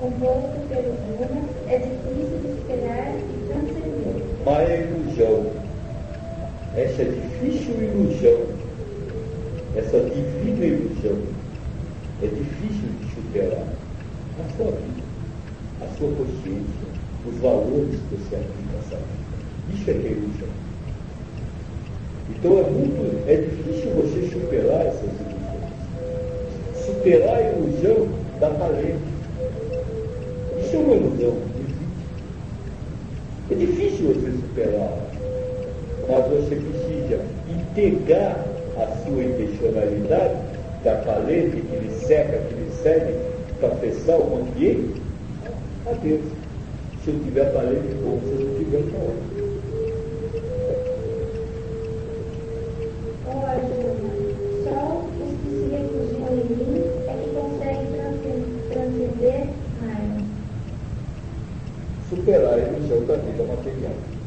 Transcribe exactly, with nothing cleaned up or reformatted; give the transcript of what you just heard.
composto pelo mundo, é difícil de superar e transcender. Mas a ilusão, essa difícil ilusão, essa divina ilusão, é difícil de superar a sua vida, a sua consciência, os valores que você aplica a sua vida. Isso é que é ilusão. Então é muito, é difícil você superar essas ilusões. Superar a ilusão dá talento. Isso é uma ilusão. É difícil você superar, mas você precisa integrar a sua intencionalidade, da talento que lhe seca, que lhe segue, para fechar o ambiente a Deus. Se eu tiver talento, bom, se eu não tiver, tá ótimo. Só os que se refugiam em mim é que conseguem transcender raiva. Superar a ilusão da vida material.